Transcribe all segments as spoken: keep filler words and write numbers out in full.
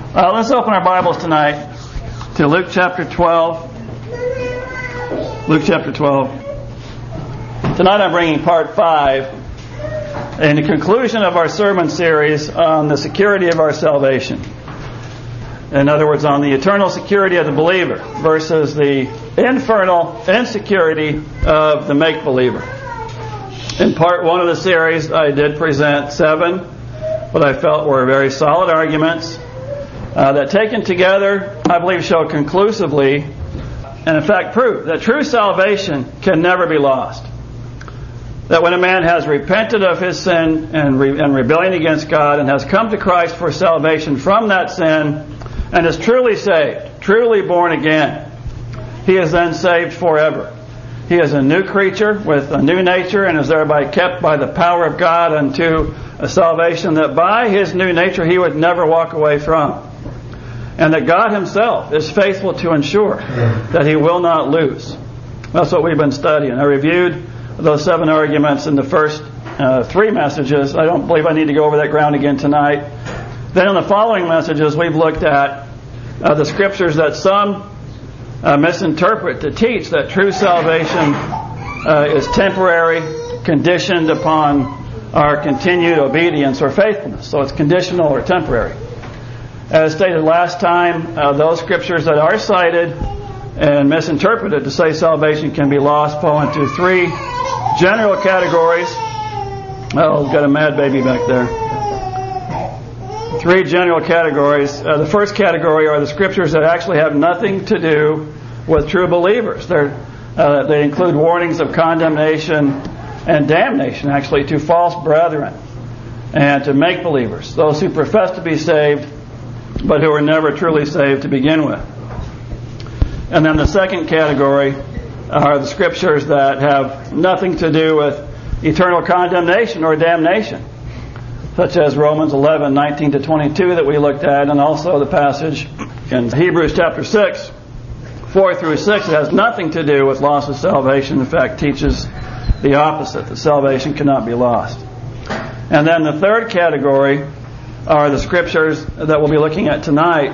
Uh, let's open our Bibles tonight to Luke chapter twelve. Luke chapter twelve. Tonight I'm bringing part five in the conclusion of our sermon series on the security of our salvation. In other words, on the eternal security of the believer versus the infernal insecurity of the make-believer. In part one of the series, I did present seven what I felt were very solid arguments uh, that taken together, I believe, show conclusively and in fact prove that true salvation can never be lost. That when a man has repented of his sin and, re- and rebellion against God and has come to Christ for salvation from that sin and is truly saved, truly born again, he is then saved forever. He is a new creature with a new nature and is thereby kept by the power of God unto a salvation that by his new nature he would never walk away from. And that God himself is faithful to ensure that he will not lose. That's what we've been studying. I reviewed those seven arguments in the first uh, three messages. I don't believe I need to go over that ground again tonight. Then in the following messages we've looked at uh, the scriptures that some uh, misinterpret to teach that true salvation uh, is temporary, conditioned upon our continued obedience or faithfulness. So it's conditional or temporary. As stated last time, uh, those scriptures that are cited and misinterpreted to say salvation can be lost fall into three general categories. Oh, we've got a mad baby back there. Three general categories. Uh, the first category are the scriptures that actually have nothing to do with true believers. They're, uh, they include warnings of condemnation and damnation, actually, to false brethren and to make believers, those who profess to be saved but who are never truly saved to begin with. And then the second category are the scriptures that have nothing to do with eternal condemnation or damnation, such as Romans eleven, nineteen to twenty-two that we looked at, and also the passage in Hebrews chapter six, four through six. It has nothing to do with loss of salvation. In fact, teaches the opposite, that salvation cannot be lost. And then the third category are the scriptures that we'll be looking at tonight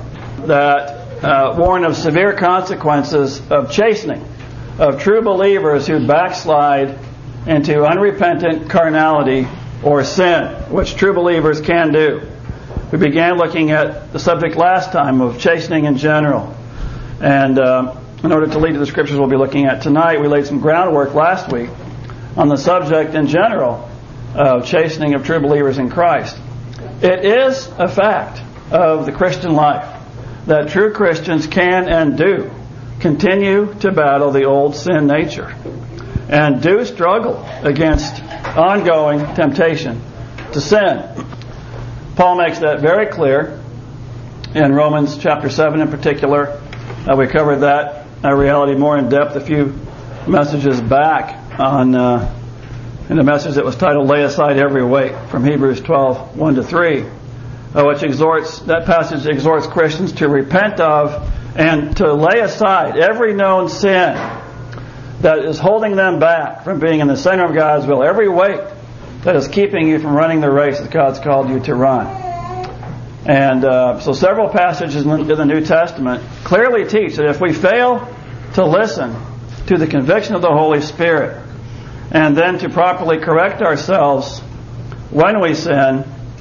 that uh, warn of severe consequences of chastening of true believers who backslide into unrepentant carnality or sin, which true believers can do. We began looking at the subject last time of chastening in general. And uh, in order to lead to the scriptures we'll be looking at tonight, we laid some groundwork last week on the subject in general of chastening of true believers in Christ. It is a fact of the Christian life that true Christians can and do continue to battle the old sin nature and do struggle against ongoing temptation to sin. Paul makes that very clear in Romans chapter seven in particular. Uh, we covered that uh, reality more in depth a few messages back on uh, in a message that was titled "Lay Aside Every Weight" from Hebrews twelve, one to three, uh, which exhorts, that passage exhorts Christians to repent of and to lay aside every known sin that is holding them back from being in the center of God's will, every weight that is keeping you from running the race that God's called you to run. And uh, so several passages in the New Testament clearly teach that if we fail to listen to the conviction of the Holy Spirit and then to properly correct ourselves when we sin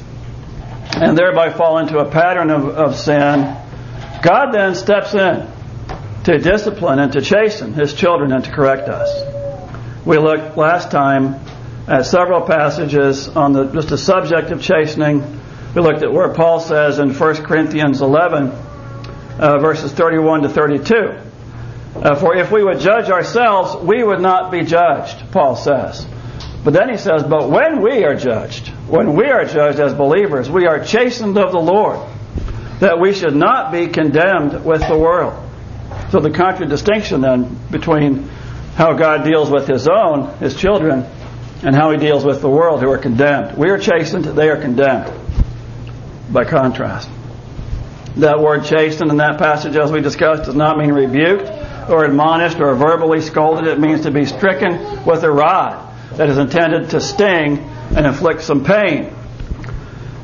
and thereby fall into a pattern of, of sin, God then steps in to discipline and to chasten His children and to correct us. We looked last time at several passages on the just the subject of chastening. We looked at where Paul says in First Corinthians eleven, uh, verses thirty-one to thirty-two, uh, for if we would judge ourselves, we would not be judged, Paul says. But then he says, but when we are judged, when we are judged as believers, we are chastened of the Lord, that we should not be condemned with the world. So the contradistinction then between how God deals with His own, His children, and how He deals with the world who are condemned. We are chastened, they are condemned. By contrast. That word chastened in that passage, as we discussed, does not mean rebuked or admonished or verbally scolded. It means to be stricken with a rod that is intended to sting and inflict some pain.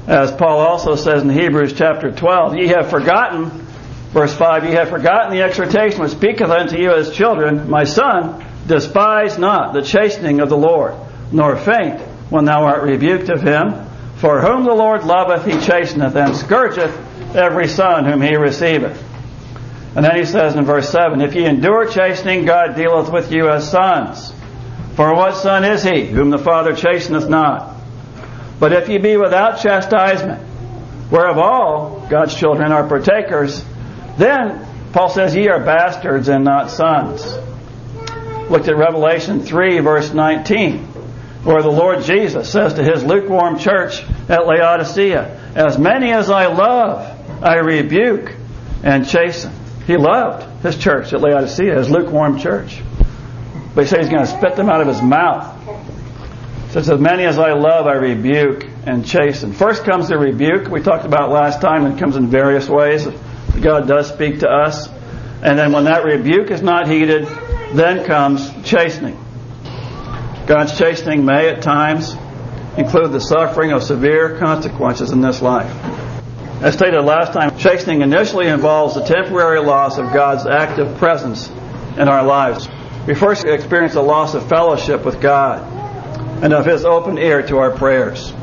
As Paul also says in Hebrews chapter twelve, ye have forgotten, verse five, ye have forgotten the exhortation which speaketh unto you as children, my son, despise not the chastening of the Lord, nor faint when thou art rebuked of him. For whom the Lord loveth, he chasteneth, and scourgeth every son whom he receiveth. And then he says in verse seven, if ye endure chastening, God dealeth with you as sons. For what son is he, whom the Father chasteneth not? But if ye be without chastisement, whereof all God's children are partakers, then, Paul says, ye are bastards and not sons. Looked at Revelation three, verse nineteen, where the Lord Jesus says to his lukewarm church at Laodicea, as many as I love, I rebuke and chasten. He loved his church at Laodicea, his lukewarm church. But he said he's going to spit them out of his mouth. He says, as many as I love, I rebuke and chasten. First comes the rebuke, we talked about last time. It comes in various ways. God does speak to us. And then when that rebuke is not heeded, then comes chastening. God's chastening may at times include the suffering of severe consequences in this life. As stated last time, chastening initially involves the temporary loss of God's active presence in our lives. We first experience a loss of fellowship with God and of His open ear to our prayers.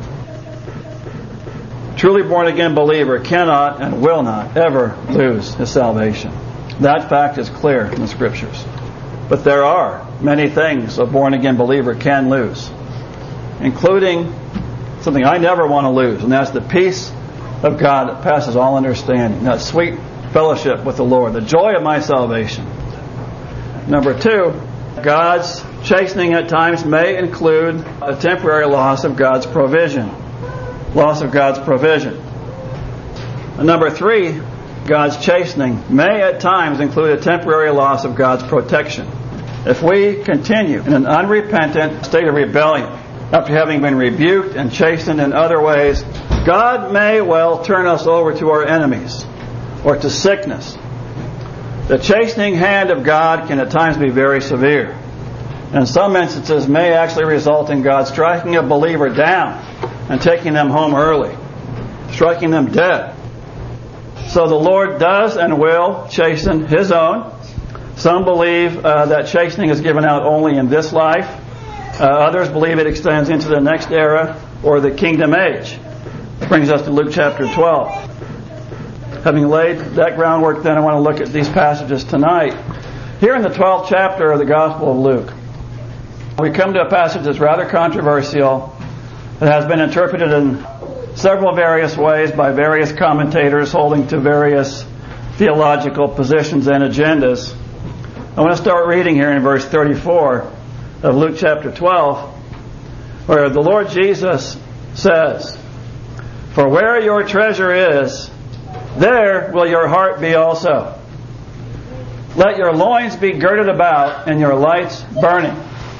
Truly born-again believer cannot and will not ever lose his salvation. That fact is clear in the Scriptures. But there are many things a born-again believer can lose, including something I never want to lose, and that's the peace of God that passes all understanding, that sweet fellowship with the Lord, the joy of my salvation. Number two, God's chastening at times may include a temporary loss of God's provision. Loss of God's provision. And number three, God's chastening may at times include a temporary loss of God's protection. If we continue in an unrepentant state of rebellion, after having been rebuked and chastened in other ways, God may well turn us over to our enemies or to sickness. The chastening hand of God can at times be very severe. In some instances may actually result in God striking a believer down and taking them home early, striking them dead. So the Lord does and will chasten His own. Some believe uh, that chastening is given out only in this life. Uh, others believe it extends into the next era or the kingdom age. Brings us to Luke chapter twelve. Having laid that groundwork, then I want to look at these passages tonight. Here in the twelfth chapter of the Gospel of Luke, we come to a passage that's rather controversial. It has been interpreted in several various ways by various commentators holding to various theological positions and agendas. I want to start reading here in verse thirty-four of Luke chapter twelve, where the Lord Jesus says, "For where your treasure is, there will your heart be also. Let your loins be girded about and your lights burning.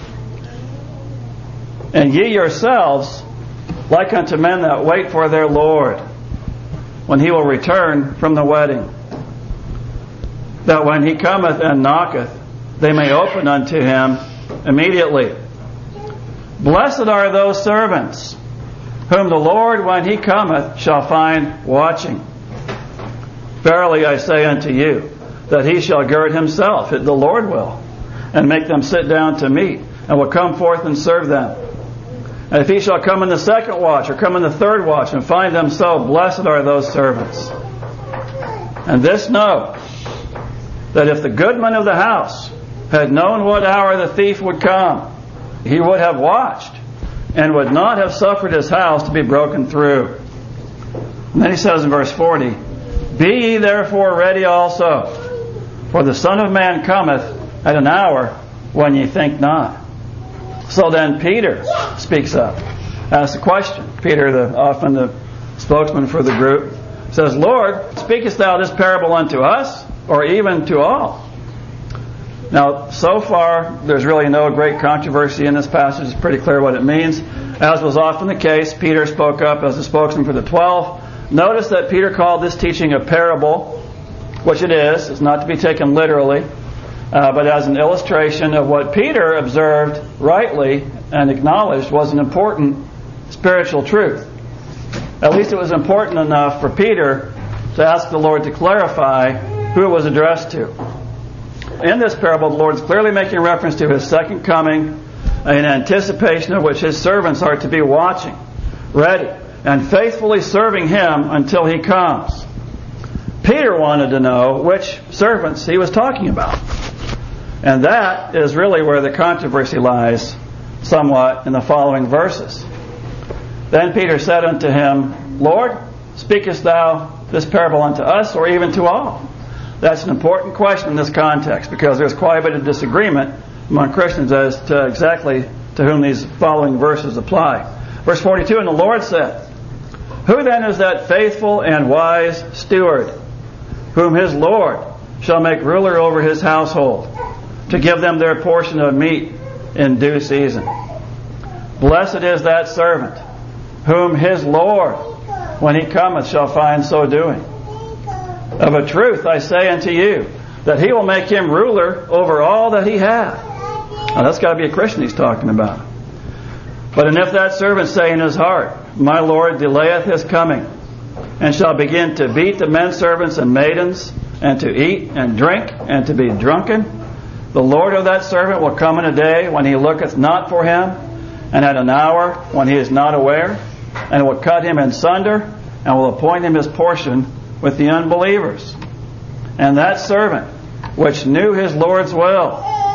And ye yourselves, like unto men that wait for their Lord, when He will return from the wedding, that when He cometh and knocketh, they may open unto Him immediately. Blessed are those servants, whom the Lord, when He cometh, shall find watching. Verily I say unto you, that He shall gird Himself, the Lord will, and make them sit down to meat, and will come forth and serve them. And if He shall come in the second watch, or come in the third watch, and find them so, blessed are those servants. And this know, that if the goodman of the house had known what hour the thief would come, he would have watched, and would not have suffered his house to be broken through." And then he says in verse forty, "Be ye therefore ready also, for the Son of Man cometh at an hour when ye think not." So then Peter speaks up, asks a question. Peter, the, often the spokesman for the group, says, "Lord, speakest thou this parable unto us, or even to all?" Now, so far, there's really no great controversy in this passage. It's pretty clear what it means. As was often the case, Peter spoke up as the spokesman for the twelve. Notice that Peter called this teaching a parable, which it is. It's not to be taken literally, uh, but as an illustration of what Peter observed rightly and acknowledged was an important spiritual truth. At least it was important enough for Peter to ask the Lord to clarify who it was addressed to. In this parable, the Lord is clearly making reference to His second coming, in anticipation of which His servants are to be watching, ready, and faithfully serving Him until He comes. Peter wanted to know which servants He was talking about. And that is really where the controversy lies somewhat in the following verses. Then Peter said unto Him, Lord, speakest Thou this parable unto us, or even to all? That's an important question in this context, because there's quite a bit of disagreement among Christians as to exactly to whom these following verses apply. Verse forty-two, And the Lord said, Who then is that faithful and wise steward, whom his Lord shall make ruler over his household, to give them their portion of meat in due season? Blessed is that servant, whom his Lord, when he cometh, shall find so doing. Of a truth I say unto you, that he will make him ruler over all that he hath. Now that's got to be a Christian he's talking about. But and if that servant say in his heart, My Lord delayeth his coming, and shall begin to beat the men servants and maidens, and to eat and drink, and to be drunken, the Lord of that servant will come in a day when he looketh not for him, and at an hour when he is not aware, and will cut him in sunder, and will appoint him his portion with the unbelievers. And that servant, which knew his Lord's will,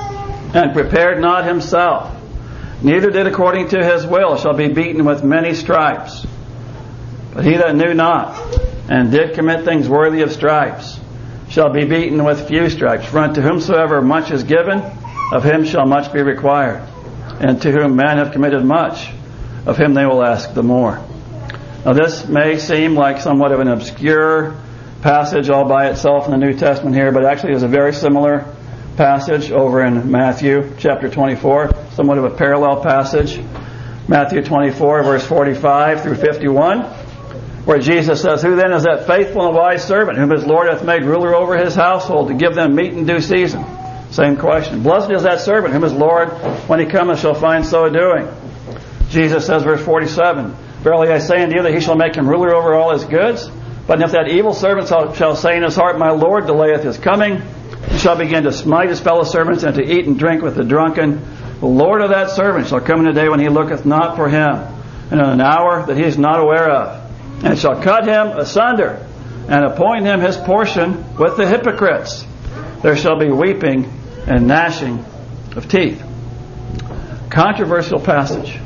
and prepared not himself, neither did according to his will, shall be beaten with many stripes. But he that knew not, and did commit things worthy of stripes, shall be beaten with few stripes. For unto whomsoever much is given, of him shall much be required. And to whom men have committed much, of him they will ask the more. Now this may seem like somewhat of an obscure passage all by itself in the New Testament here, but actually is a very similar passage over in Matthew chapter twenty-four, somewhat of a parallel passage. Matthew twenty-four, verse forty-five through fifty-one, where Jesus says, Who then is that faithful and wise servant, whom his Lord hath made ruler over his household, to give them meat in due season? Same question. Blessed is that servant, whom his Lord, when he cometh, shall find so doing. Jesus says, verse forty-seven, Verily I say unto you that he shall make him ruler over all his goods. But if that evil servant shall say in his heart, My Lord delayeth his coming, he shall begin to smite his fellow servants, and to eat and drink with the drunken. The Lord of that servant shall come in a day when he looketh not for him, and in an hour that he is not aware of, and shall cut him asunder, and appoint him his portion with the hypocrites. There shall be weeping and gnashing of teeth. Controversial passage.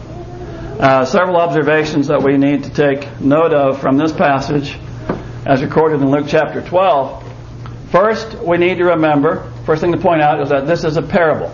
Uh, several observations that we need to take note of from this passage as recorded in Luke chapter twelve. First, we need to remember, first thing to point out is that this is a parable.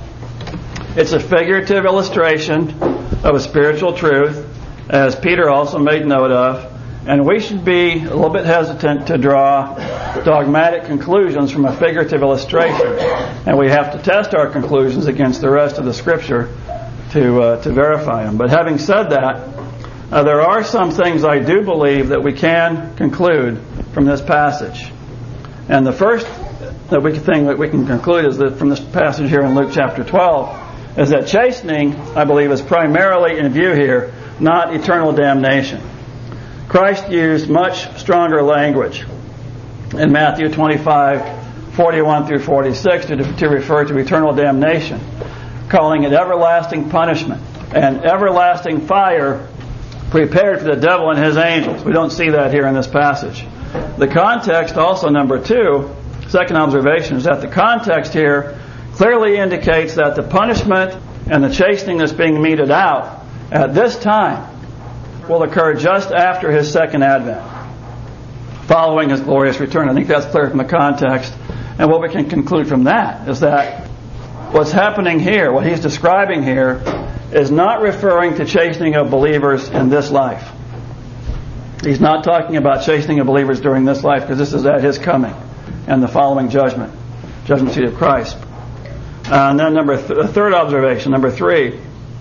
It's a figurative illustration of a spiritual truth, as Peter also made note of, and we should be a little bit hesitant to draw dogmatic conclusions from a figurative illustration, and we have to test our conclusions against the rest of the Scripture to uh, to verify them. But having said that, uh, there are some things I do believe that we can conclude from this passage. And the first that we thing that we can conclude is that from this passage here in Luke chapter twelve is that chastening, I believe, is primarily in view here, not eternal damnation. Christ used much stronger language in Matthew twenty-five, forty-one through forty-six to, to refer to eternal damnation, calling it everlasting punishment and everlasting fire prepared for the devil and his angels. We don't see that here in this passage. The context also, number two, second observation, is that the context here clearly indicates that the punishment and the chastening that's being meted out at this time will occur just after his second advent, following his glorious return. I think that's clear from the context. And what we can conclude from that is that what's happening here, what he's describing here, is not referring to chastening of believers in this life. He's not talking about chastening of believers during this life, because this is at his coming and the following judgment, judgment seat of Christ. Uh, and then number th- third observation, number three,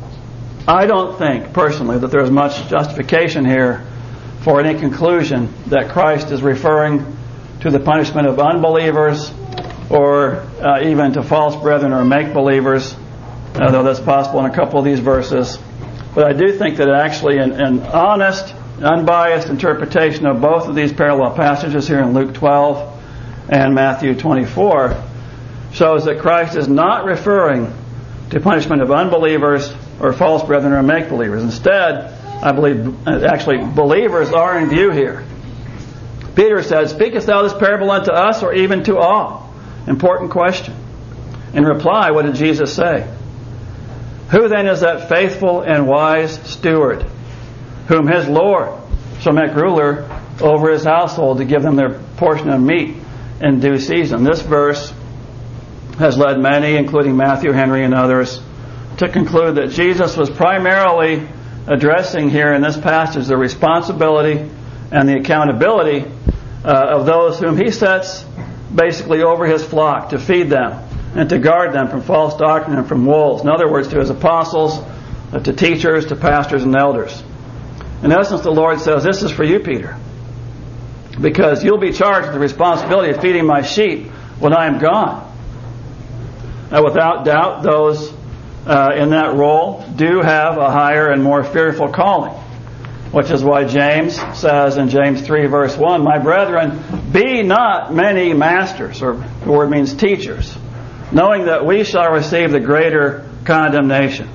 I don't think personally that there's much justification here for any conclusion that Christ is referring to the punishment of unbelievers or uh, even to false brethren or make-believers, although that's possible in a couple of these verses. But I do think that actually an, an honest unbiased interpretation of both of these parallel passages here in Luke twelve and Matthew twenty-four shows that Christ is not referring to punishment of unbelievers or false brethren or make-believers. Instead, I believe actually believers are in view here. Peter said, "Speakest thou this parable unto us or even to all?" Important question. In reply, what did Jesus say? "Who then is that faithful and wise steward, whom his Lord shall make ruler over his household to give them their portion of meat in due season?" This verse has led many, including Matthew Henry and others, to conclude that Jesus was primarily addressing here in this passage the responsibility and the accountability uh, of those whom he sets basically over his flock to feed them and to guard them from false doctrine and from wolves. In other words, to his apostles, uh, to teachers, to pastors and elders. In essence, the Lord says, this is for you, Peter, because you'll be charged with the responsibility of feeding my sheep when I am gone. Now, without doubt, those uh, in that role do have a higher and more fearful calling, which is why James says in James three, verse one, "My brethren, be not many masters," or the word means teachers, "knowing that we shall receive the greater condemnation."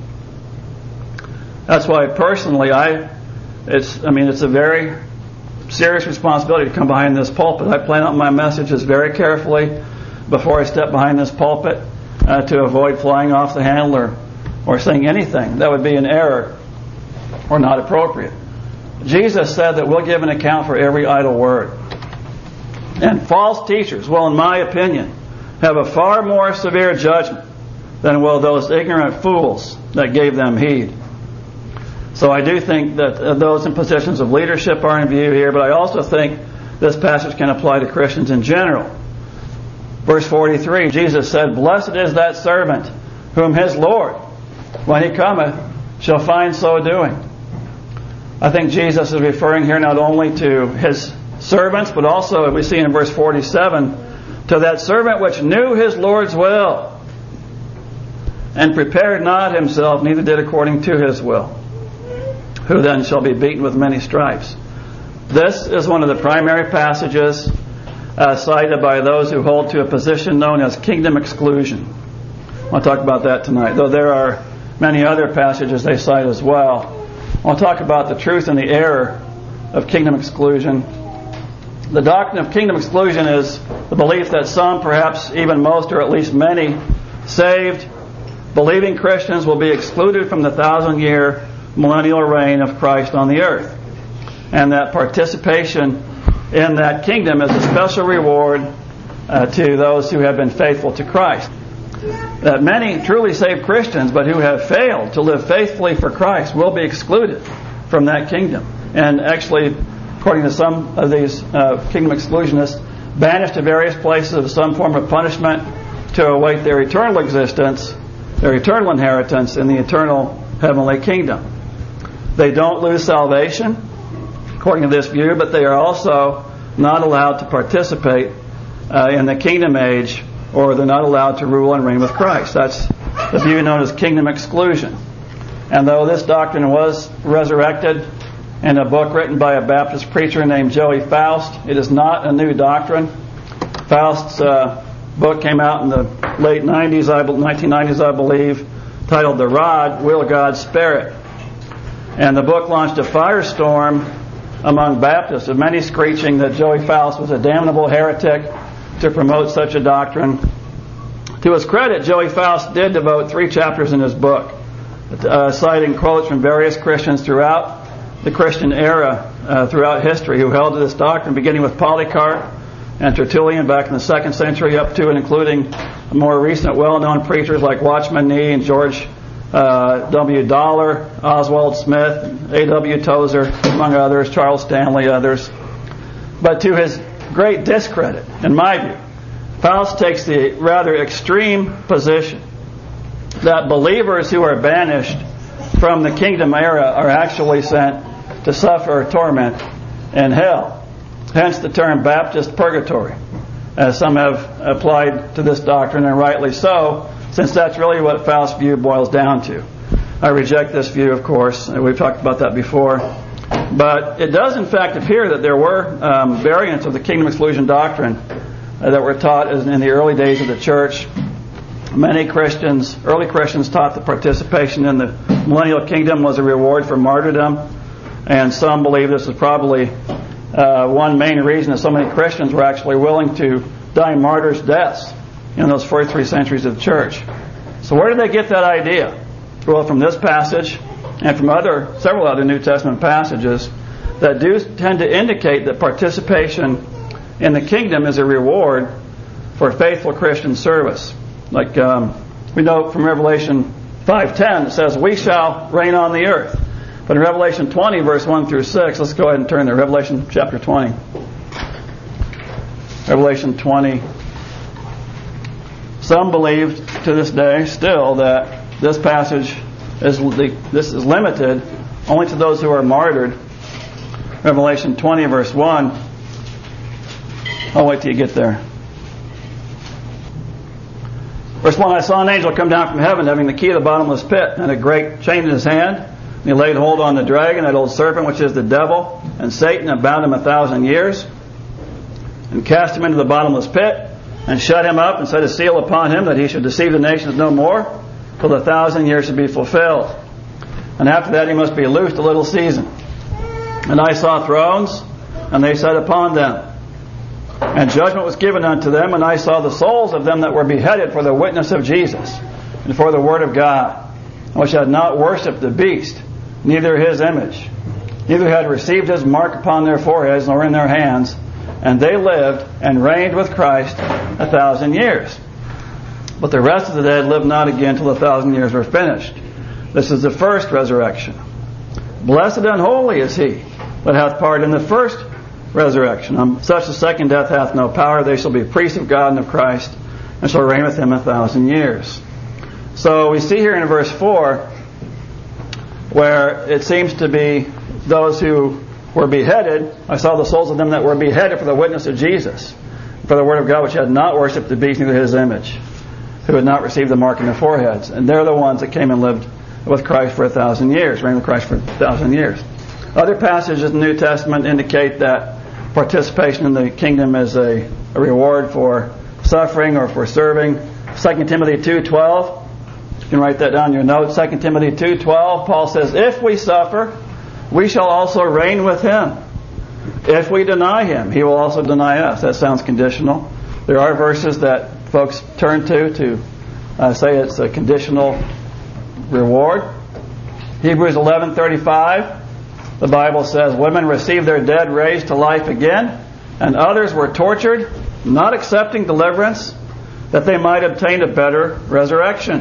That's why personally, I, it's, I mean, it's a very serious responsibility to come behind this pulpit. I plan out my messages very carefully before I step behind this pulpit uh, to avoid flying off the handle or, or saying anything that would be an error or not appropriate. Jesus said that we'll give an account for every idle word. And false teachers will, in my opinion, have a far more severe judgment than will those ignorant fools that gave them heed. So I do think that uh, those in positions of leadership are in view here, but I also think this passage can apply to Christians in general. Verse forty-three, Jesus said, "Blessed is that servant whom his Lord, when he cometh, shall find so doing." I think Jesus is referring here not only to his servants, but also, as we see in verse forty-seven, to that servant which knew his Lord's will, and prepared not himself, neither did according to his will, who then shall be beaten with many stripes. This is one of the primary passages uh, cited by those who hold to a position known as kingdom exclusion. I'll talk about that tonight, though there are many other passages they cite as well. I'll talk about the truth and the error of kingdom exclusion. The doctrine of kingdom exclusion is the belief that some, perhaps even most, or at least many, saved, believing Christians will be excluded from the thousand-year millennial reign of Christ on the earth, and that participation in that kingdom is a special reward uh, to those who have been faithful to Christ. That many truly saved Christians, but who have failed to live faithfully for Christ, will be excluded from that kingdom, and actually, according to some of these uh, kingdom exclusionists, banished to various places of some form of punishment to await their eternal existence, their eternal inheritance in the eternal heavenly kingdom. They don't lose salvation, according to this view, but they are also not allowed to participate uh, in the kingdom age, or they're not allowed to rule and reign with Christ. That's the view known as kingdom exclusion. And though this doctrine was resurrected in a book written by a Baptist preacher named Joey Faust, it is not a new doctrine. Faust's uh, book came out in the late nineties, I, nineteen nineties, I believe, titled "The Rod, Will God Spare It?" And the book launched a firestorm among Baptists, of many screeching that Joey Faust was a damnable heretic to promote such a doctrine. To his credit, Joey Faust did devote three chapters in his book, uh, citing quotes from various Christians throughout the Christian era, uh, throughout history, who held to this doctrine, beginning with Polycarp and Tertullian back in the second century, up to and including more recent well-known preachers like Watchman Nee and George uh, W. Dollar, Oswald Smith, A W Tozer, among others, Charles Stanley, others. But to his great discredit, in my view, Faust takes the rather extreme position that believers who are banished from the kingdom era are actually sent to suffer torment in hell. Hence the term Baptist purgatory, as some have applied to this doctrine, and rightly so, since that's really what Faust's view boils down to. I reject this view, of course. We've talked about that before. But it does in fact appear that there were um, variants of the kingdom exclusion doctrine uh, that were taught in the early days of the church. Many Christians, early Christians, taught that participation in the millennial kingdom was a reward for martyrdom, and some believe this is probably uh, one main reason that so many Christians were actually willing to die martyrs' deaths in those first three centuries of the church. So where did they get that idea? Well, from this passage and from other, several other New Testament passages that do tend to indicate that participation in the kingdom is a reward for faithful Christian service. Like um, we know from Revelation five ten, it says, "We shall reign on the earth." But in Revelation twenty, verse one through six, let's go ahead and turn there. Revelation chapter twenty. Revelation twenty. Some believe to this day still that this passage is this is limited only to those who are martyred. Revelation twenty, verse one. I'll wait till you get there. Verse one, "I saw an angel come down from heaven, having the key of the bottomless pit, and a great chain in his hand. And he laid hold on the dragon, that old serpent, which is the devil, and Satan, and bound him a thousand years, and cast him into the bottomless pit, and shut him up, and set a seal upon him, that he should deceive the nations no more, till the thousand years should be fulfilled. And after that he must be loosed a little season. And I saw thrones, and they sat upon them. And judgment was given unto them, and I saw the souls of them that were beheaded for the witness of Jesus, and for the word of God, which had not worshipped the beast, neither his image, neither had received his mark upon their foreheads, nor in their hands. And they lived and reigned with Christ a thousand years. But the rest of the dead lived not again till the thousand years were finished. This is the first resurrection. Blessed and holy is he that hath part in the first resurrection. On such the second death hath no power. They shall be priests of God and of Christ, and shall reign with him a thousand years." So we see here in verse four where it seems to be those who were beheaded. I saw the souls of them that were beheaded for the witness of Jesus, for the word of God, which had not worshipped the beast, neither his image, who had not received the mark in their foreheads. And they're the ones that came and lived with Christ for a thousand years, reigned with Christ for a thousand years. Other passages in the New Testament indicate that participation in the kingdom is a, a reward for suffering or for serving. Second Timothy two twelve. You can write that down in your notes. Second Timothy two twelve. Paul says, "If we suffer, we shall also reign with him. If we deny him, he will also deny us." That sounds conditional. There are verses that folks turn to to uh, say it's a conditional reward. Hebrews eleven thirty-five. The Bible says, "Women received their dead raised to life again, and others were tortured, not accepting deliverance, that they might obtain a better resurrection."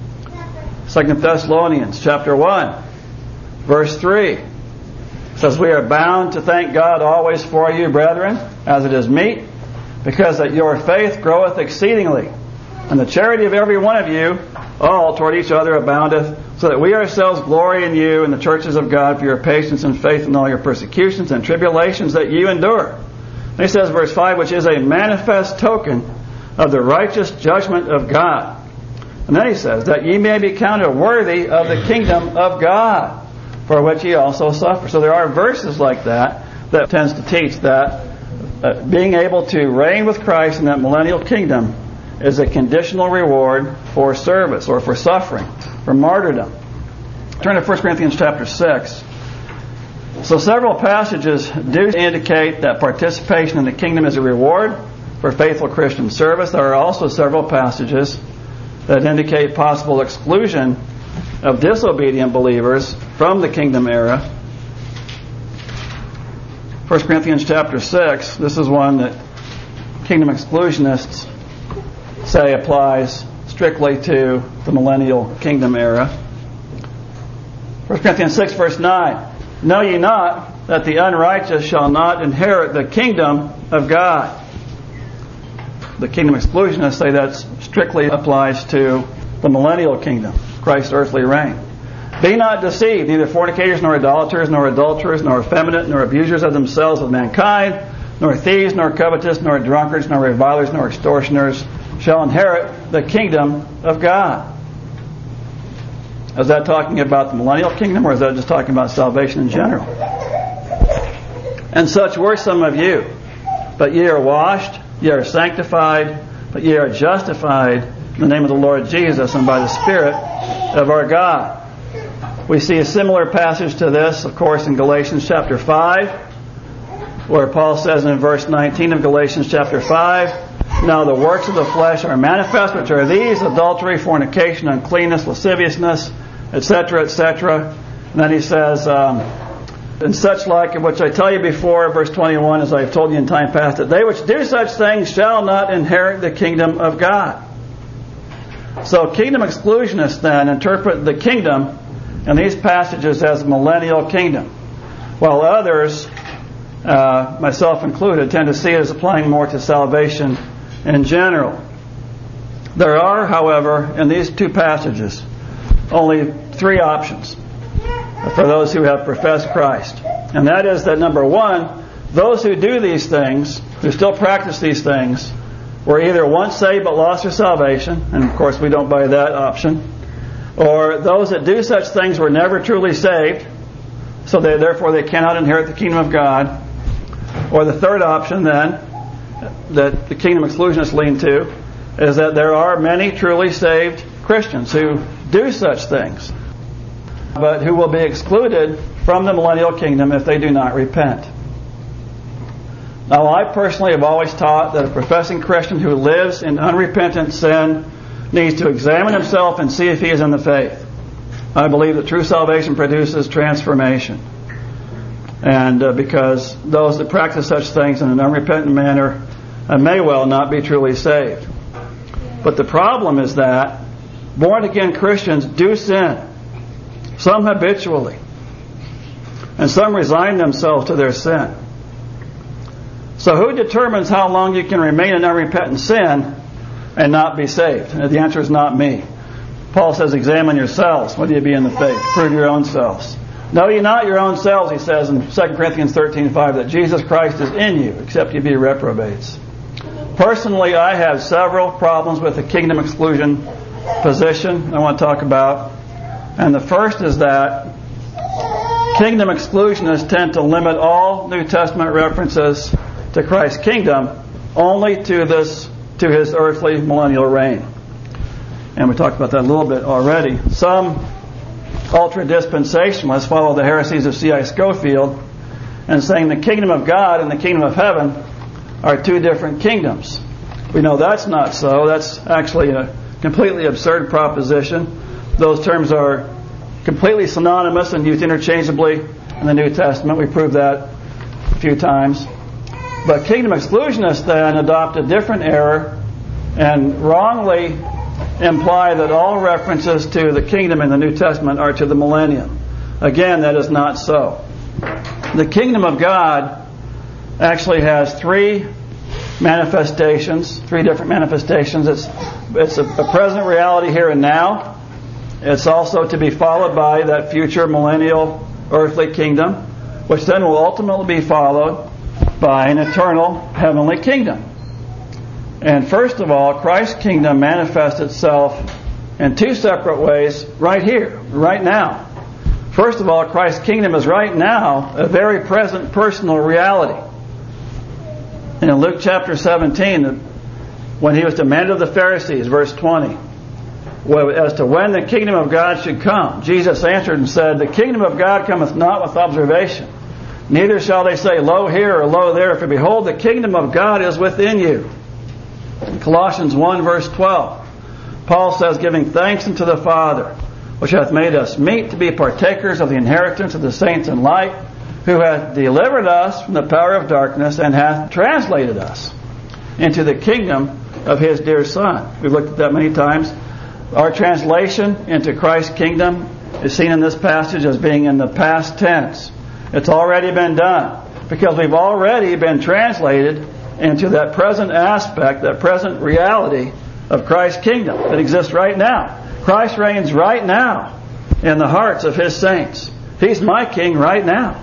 Second Thessalonians chapter one, verse three says, "We are bound to thank God always for you, brethren, as it is meet, because that your faith groweth exceedingly, and the charity of every one of you all toward each other aboundeth, so that we ourselves glory in you in the churches of God for your patience and faith in all your persecutions and tribulations that you endure." And he says, verse five, "which is a manifest token of the righteous judgment of God." And then he says, "that ye may be counted worthy of the kingdom of God, for which ye also suffer." So there are verses like that that tends to teach that uh, being able to reign with Christ in that millennial kingdom is a conditional reward for service or for suffering, for martyrdom. Turn to First Corinthians chapter six. So several passages do indicate that participation in the kingdom is a reward for faithful Christian service. There are also several passages that indicate possible exclusion of disobedient believers from the kingdom era. First Corinthians chapter six, this is one that kingdom exclusionists say applies strictly to the millennial kingdom era. First Corinthians six, verse nine. "Know ye not that the unrighteous shall not inherit the kingdom of God?" The kingdom exclusionists say that strictly applies to the millennial kingdom, Christ's earthly reign. "Be not deceived, neither fornicators, nor idolaters, nor adulterers, nor effeminate, nor abusers of themselves with mankind, nor thieves, nor covetous, nor drunkards, nor revilers, nor extortioners shall inherit the kingdom of God." Is that talking about the millennial kingdom, or is that just talking about salvation in general? And such were some of you. But ye are washed, ye are sanctified, but ye are justified in the name of the Lord Jesus and by the Spirit of our God. We see a similar passage to this, of course, in Galatians chapter five, where Paul says in verse nineteen of Galatians chapter five, now the works of the flesh are manifest, which are these: adultery, fornication, uncleanness, lasciviousness, et cetera, et cetera. And then he says, um, and such like, which I tell you before, verse twenty-one, as I have told you in time past, that they which do such things shall not inherit the kingdom of God. So kingdom exclusionists then interpret the kingdom in these passages as millennial kingdom, while others, uh, myself included, tend to see it as applying more to salvation in general. There are, however, in these two passages, only three options for those who have professed Christ. And that is that, number one, those who do these things, who still practice these things, were either once saved but lost their salvation, and of course we don't buy that option, or those that do such things were never truly saved, so they, therefore they cannot inherit the kingdom of God. Or the third option then, that the kingdom exclusionists lean to, is that there are many truly saved Christians who do such things, but who will be excluded from the millennial kingdom if they do not repent. Now, I personally have always taught that a professing Christian who lives in unrepentant sin needs to examine himself and see if he is in the faith. I believe that true salvation produces transformation. And uh, because those that practice such things in an unrepentant manner uh, may well not be truly saved. But the problem is that born-again Christians do sin. Some habitually. And some resign themselves to their sin. So who determines how long you can remain in unrepentant sin and not be saved? And the answer is not me. Paul says, examine yourselves, whether you be in the faith. Prove your own selves. Know ye not your own selves, he says in Second Corinthians thirteen five, that Jesus Christ is in you, except ye be reprobates. Personally, I have several problems with the kingdom exclusion position I want to talk about. And the first is that kingdom exclusionists tend to limit all New Testament references to Christ's kingdom only to this, to his earthly millennial reign. And we talked about that a little bit already. Some ultra-dispensationalists follow the heresies of C I Scofield and saying the kingdom of God and the kingdom of heaven are two different kingdoms. We know that's not so. That's actually a completely absurd proposition. Those terms are completely synonymous and used interchangeably in the New Testament. We proved that a few times. But kingdom exclusionists then adopt a different error and wrongly imply that all references to the kingdom in the New Testament are to the millennium. Again, that is not so. The kingdom of God actually has three manifestations, three different manifestations. It's, it's a, a present reality here and now. It's also to be followed by that future millennial earthly kingdom, which then will ultimately be followed by an eternal heavenly kingdom. And first of all, Christ's kingdom manifests itself in two separate ways right here, right now. First of all, Christ's kingdom is right now a very present personal reality. And in Luke chapter seventeen, when he was demanded of the Pharisees, verse twenty, as to when the kingdom of God should come, Jesus answered and said, the kingdom of God cometh not with observation. Neither shall they say, lo here or lo there, for behold, the kingdom of God is within you. In Colossians one, verse twelve, Paul says, giving thanks unto the Father, which hath made us meet to be partakers of the inheritance of the saints in light, who hath delivered us from the power of darkness and hath translated us into the kingdom of his dear Son. We've looked at that many times. Our translation into Christ's kingdom is seen in this passage as being in the past tense. It's already been done because we've already been translated into that present aspect, that present reality of Christ's kingdom that exists right now. Christ reigns right now in the hearts of his saints. He's my king right now.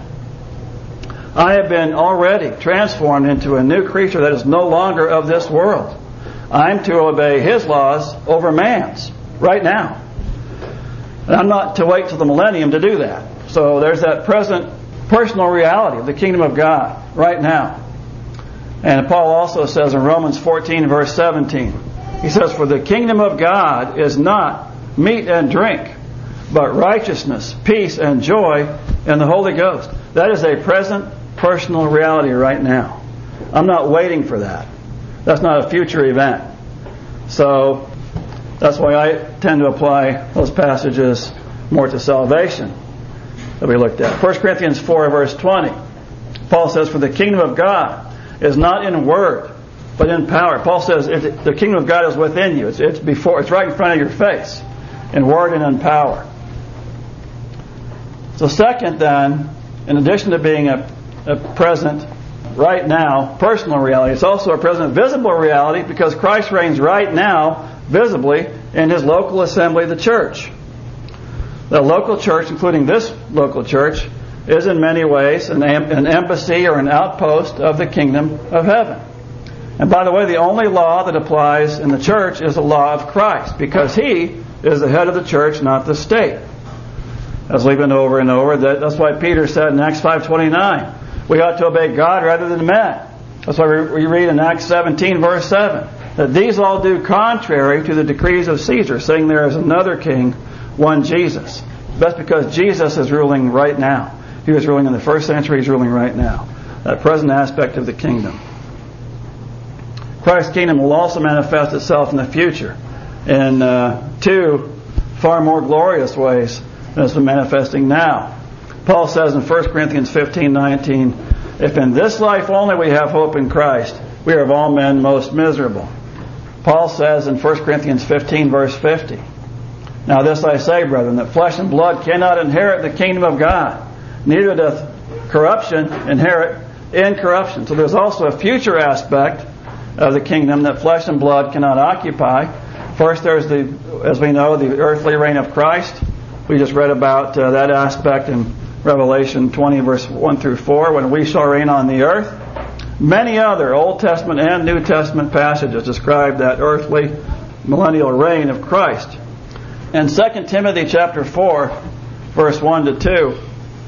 I have been already transformed into a new creature that is no longer of this world. I'm to obey his laws over man's right now. And I'm not to wait till the millennium to do that. So there's that present personal reality of the kingdom of God right now. And Paul also says in Romans fourteen, verse seventeen, he says, "For the kingdom of God is not meat and drink, but righteousness, peace, and joy in the Holy Ghost." That is a present personal reality right now. I'm not waiting for that. That's not a future event. So that's why I tend to apply those passages more to salvation that we looked at. First Corinthians four, verse twenty. Paul says, "For the kingdom of God is not in word, but in power." Paul says it, the kingdom of God is within you. It's, it's before. It's right in front of your face, in word and in power. So second, then, in addition to being a, a present, right now, personal reality, it's also a present visible reality because Christ reigns right now, visibly, in His local assembly, the church. The local church, including this local church, is in many ways an, an embassy or an outpost of the kingdom of heaven. And by the way, the only law that applies in the church is the law of Christ, because He is the head of the church, not the state. As we've been over and over, that, that's why Peter said in Acts five twenty-nine, we ought to obey God rather than men. That's why we read in Acts seventeen, verse seven, that these all do contrary to the decrees of Caesar, saying there is another king, one Jesus. That's because Jesus is ruling right now. He was ruling in the first century, He's ruling right now. That present aspect of the kingdom. Christ's kingdom will also manifest itself in the future in uh, two far more glorious ways than it's been manifesting now. Paul says in First Corinthians fifteen nineteen, "If in this life only we have hope in Christ, we are of all men most miserable." Paul says in First Corinthians fifteen, verse fifty, "Now this I say, brethren, that flesh and blood cannot inherit the kingdom of God, neither doth corruption inherit incorruption." So there's also a future aspect of the kingdom that flesh and blood cannot occupy. First, there's the, as we know, the earthly reign of Christ. We just read about uh, that aspect in Revelation twenty, verse one through four, when we shall reign on the earth. Many other Old Testament and New Testament passages describe that earthly millennial reign of Christ. In Second Timothy chapter four, verse one to two,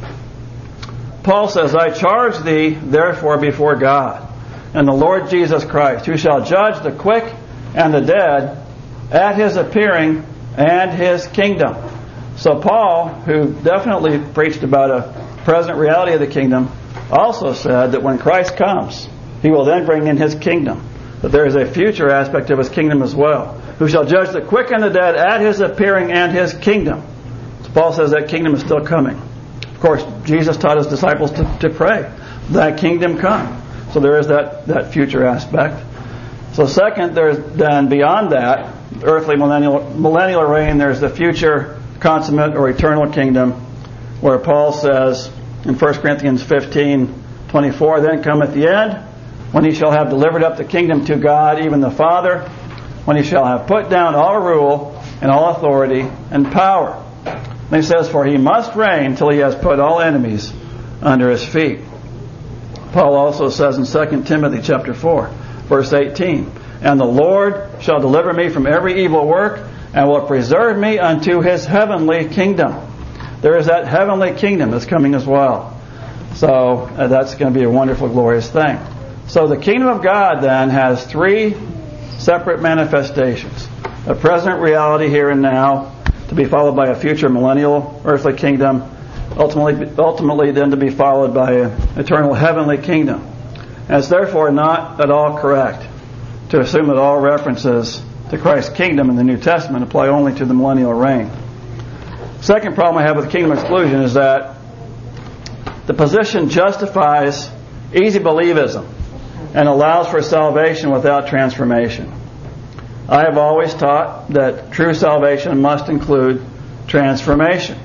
Paul says, "I charge thee therefore before God and the Lord Jesus Christ, who shall judge the quick and the dead at His appearing and His kingdom." So Paul, who definitely preached about a present reality of the kingdom, also said that when Christ comes, He will then bring in His kingdom. That there is a future aspect of His kingdom as well. "Who shall judge the quick and the dead at His appearing and His kingdom." So Paul says that kingdom is still coming. Of course, Jesus taught His disciples to, to pray, "Thy kingdom come." So there is that, that future aspect. So second, there's then beyond that, earthly millennial, millennial reign, there's the future consummate or eternal kingdom, where Paul says in First Corinthians fifteen twenty-four, "Then cometh the end, when He shall have delivered up the kingdom to God, even the Father, when He shall have put down all rule and all authority and power." And he says, "For He must reign till He has put all enemies under His feet." Paul also says in Second Timothy chapter four, verse eighteen, "And the Lord shall deliver me from every evil work, and will preserve me unto His heavenly kingdom." There is that heavenly kingdom that's coming as well. So uh, that's going to be a wonderful, glorious thing. So the kingdom of God then has three separate manifestations. A present reality here and now, to be followed by a future millennial earthly kingdom, ultimately, ultimately then to be followed by an eternal heavenly kingdom. And it's therefore not at all correct to assume that all references to Christ's kingdom in the New Testament apply only to the millennial reign. Second problem I have with kingdom exclusion is that the position justifies easy believism and allows for salvation without transformation. I have always taught that true salvation must include transformation.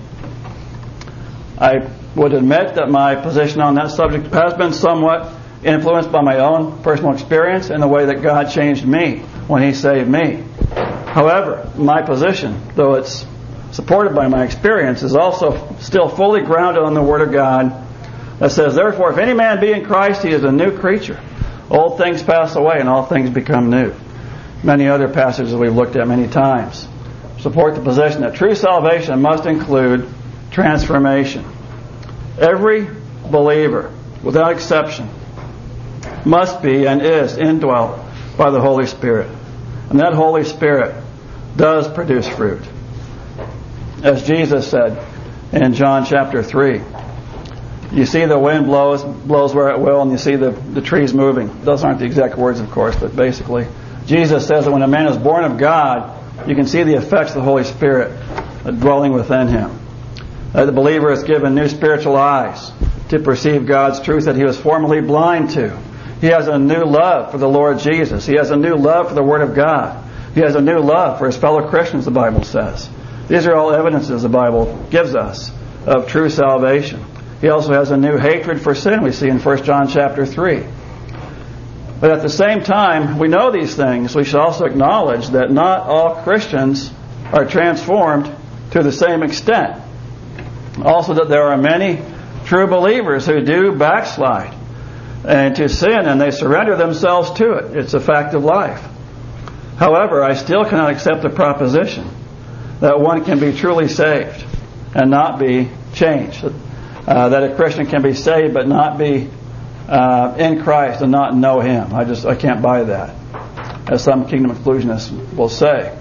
I would admit that my position on that subject has been somewhat influenced by my own personal experience and the way that God changed me when He saved me. However, my position, though it's supported by my experience, is also still fully grounded on the Word of God that says, "Therefore, if any man be in Christ, he is a new creature. Old things pass away and all things become new." Many other passages we've looked at many times support the position that true salvation must include transformation. Every believer, without exception, must be and is indwelt by the Holy Spirit. And that Holy Spirit does produce fruit. As Jesus said in John chapter three, you see the wind blows blows where it will, and you see the, the trees moving. Those aren't the exact words, of course, but basically, Jesus says that when a man is born of God, you can see the effects of the Holy Spirit dwelling within him. Uh, the believer is given new spiritual eyes to perceive God's truth that he was formerly blind to. He has a new love for the Lord Jesus. He has a new love for the Word of God. He has a new love for his fellow Christians, the Bible says. These are all evidences the Bible gives us of true salvation. He also has a new hatred for sin, we see in First John chapter three. But at the same time, we know these things. We should also acknowledge that not all Christians are transformed to the same extent. Also that there are many true believers who do backslide into sin, and they surrender themselves to it. It's a fact of life. However, I still cannot accept the proposition that one can be truly saved and not be changed. Uh, that a Christian can be saved but not be uh, in Christ and not know Him. I just I can't buy that, as some kingdom exclusionists will say.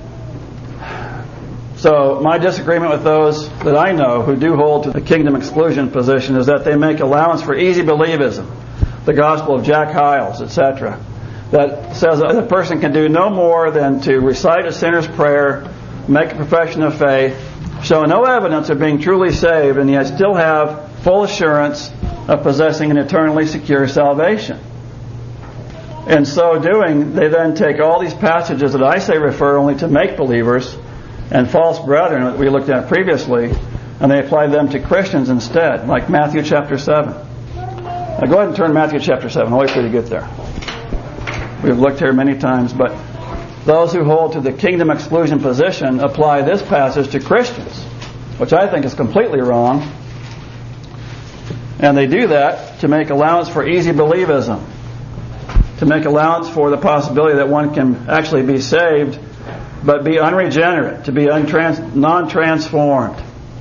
So my disagreement with those that I know who do hold to the kingdom exclusion position is that they make allowance for easy believism, the gospel of Jack Hyles, et cetera, that says that a person can do no more than to recite a sinner's prayer, make a profession of faith, show no evidence of being truly saved, and yet still have full assurance of possessing an eternally secure salvation. In so doing, they then take all these passages that I say refer only to make-believers and false brethren that we looked at previously, and they apply them to Christians instead, like Matthew chapter seven. Now go ahead and turn to Matthew chapter seven. I'll wait for you to get there. We've looked here many times, but those who hold to the kingdom exclusion position apply this passage to Christians, which I think is completely wrong. And they do that to make allowance for easy believism, to make allowance for the possibility that one can actually be saved but be unregenerate, to be untrans- non-transformed.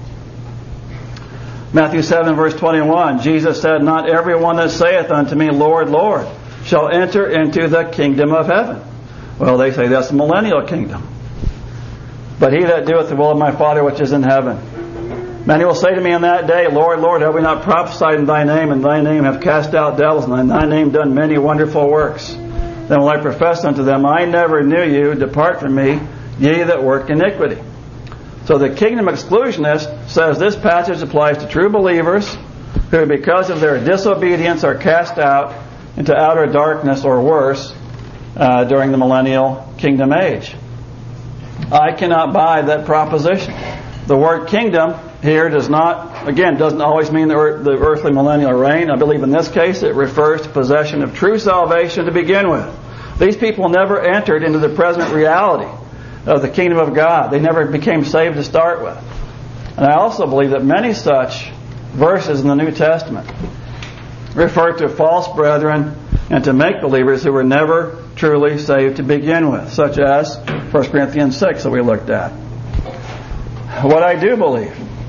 Matthew seven verse twenty-one, Jesus said, "Not everyone that saith unto me, Lord, Lord, shall enter into the kingdom of heaven." Well, they say that's the millennial kingdom. "But he that doeth the will of my Father which is in heaven. Many will say to me in that day, Lord, Lord, have we not prophesied in thy name, and thy name have cast out devils, and in thy name done many wonderful works? Then will I profess unto them, I never knew you, depart from me, ye that work iniquity." So the kingdom exclusionist says this passage applies to true believers who, because of their disobedience, are cast out into outer darkness or worse uh, during the millennial kingdom age. I cannot buy that proposition. The word kingdom here does not, again, doesn't always mean the, earth, the earthly millennial reign. I believe in this case it refers to possession of true salvation to begin with. These people never entered into the present reality of the kingdom of God. They never became saved to start with. And I also believe that many such verses in the New Testament refer to false brethren and to make-believers who were never truly saved to begin with, such as First Corinthians six that we looked at. What I do believe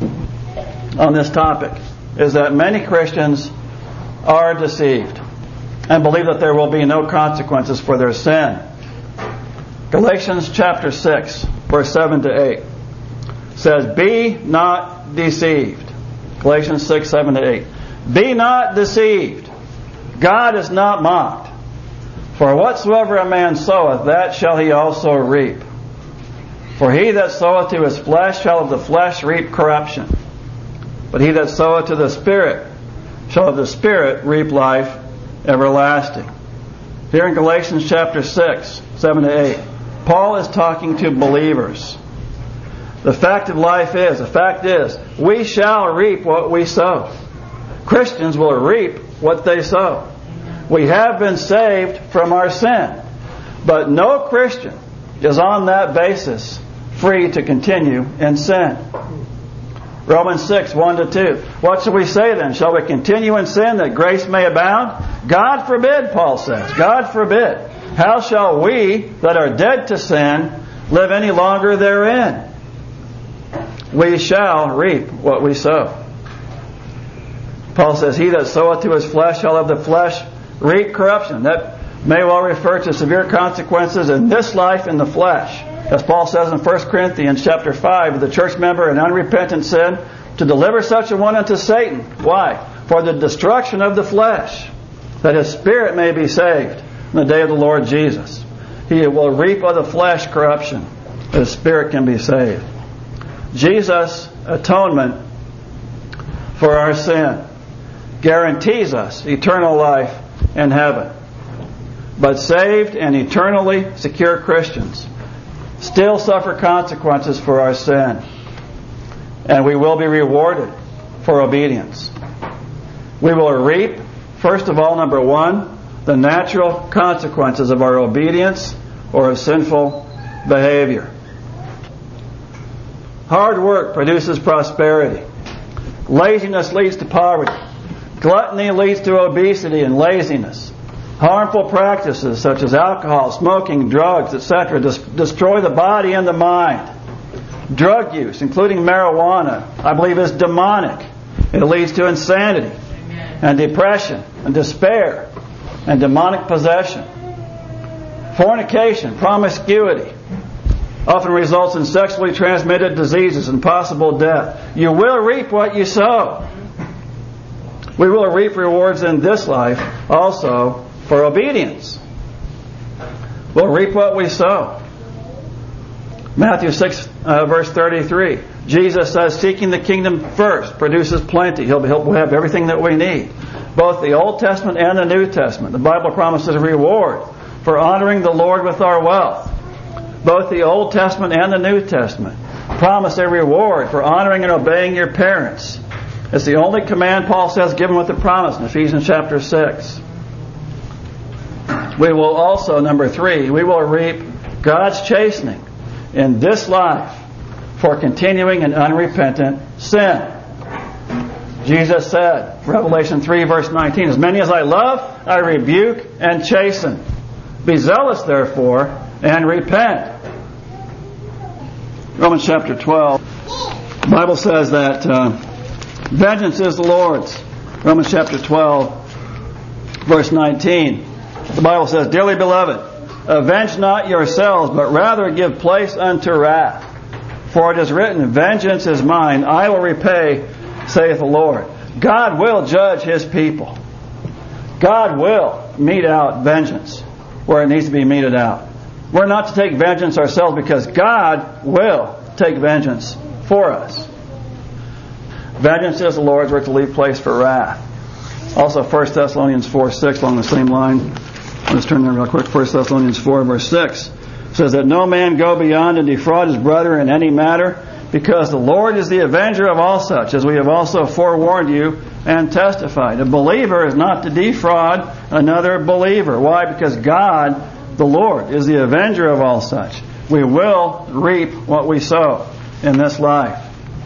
on this topic is that many Christians are deceived and believe that there will be no consequences for their sin. Galatians chapter six, verse seven to eight says, "Be not deceived." Galatians six, seven to eight. "Be not deceived. God is not mocked. For whatsoever a man soweth, that shall he also reap. For he that soweth to his flesh shall of the flesh reap corruption. But he that soweth to the Spirit shall of the Spirit reap life everlasting." Here in Galatians chapter six, seven to eight, Paul is talking to believers. The fact of life is, the fact is, we shall reap what we sow. Christians will reap what they sow. We have been saved from our sin. But no Christian is on that basis free to continue in sin. Romans six, one to two. "What shall we say then? Shall we continue in sin that grace may abound? God forbid," Paul says. God forbid. "How shall we that are dead to sin live any longer therein? We shall reap what we sow." Paul says, he that soweth to his flesh shall of the flesh reap corruption. That may well refer to severe consequences in this life in the flesh. As Paul says in First Corinthians chapter five, the church member in unrepentant sin, to deliver such a one unto Satan. Why? For the destruction of the flesh, that his spirit may be saved in the day of the Lord Jesus. He will reap of the flesh corruption, that his spirit can be saved. Jesus' atonement for our sin guarantees us eternal life in heaven. But saved and eternally secure Christians still suffer consequences for our sin. And we will be rewarded for obedience. We will reap, first of all, number one, the natural consequences of our obedience or of sinful behavior. Hard work produces prosperity. Laziness leads to poverty. Gluttony leads to obesity and laziness. Harmful practices such as alcohol, smoking, drugs, et cetera dis- destroy the body and the mind. Drug use, including marijuana, I believe is demonic. It leads to insanity and depression and despair and demonic possession. Fornication, promiscuity, often results in sexually transmitted diseases and possible death. You will reap what you sow. We will reap rewards in this life also for obedience. We'll reap what we sow. Matthew six, uh, verse thirty-three. Jesus says, seeking the kingdom first produces plenty. He'll, he'll have everything that we need. Both the Old Testament and the New Testament. The Bible promises a reward for honoring the Lord with our wealth. Both the Old Testament and the New Testament promise a reward for honoring and obeying your parents. It's the only command Paul says given with the promise in Ephesians chapter six. We will also, number three, we will reap God's chastening in this life for continuing in unrepentant sin. Jesus said, Revelation three verse nineteen, as many as I love, I rebuke and chasten. Be zealous therefore and repent. Romans chapter twelve, the Bible says that uh, vengeance is the Lord's. Romans chapter twelve verse nineteen, the Bible says, dearly beloved, avenge not yourselves, but rather give place unto wrath. For it is written, vengeance is mine, I will repay, saith the Lord. God will judge His people. God will mete out vengeance where it needs to be meted out. We're not to take vengeance ourselves because God will take vengeance for us. Vengeance is the Lord's. We're to leave place for wrath. Also, First Thessalonians four six along the same line. Let's turn there real quick. First Thessalonians four verse six says that no man go beyond and defraud his brother in any matter, because the Lord is the avenger of all such, as we have also forewarned you and testified. A believer is not to defraud another believer. Why? Because God, the Lord, is the avenger of all such. We will reap what we sow in this life.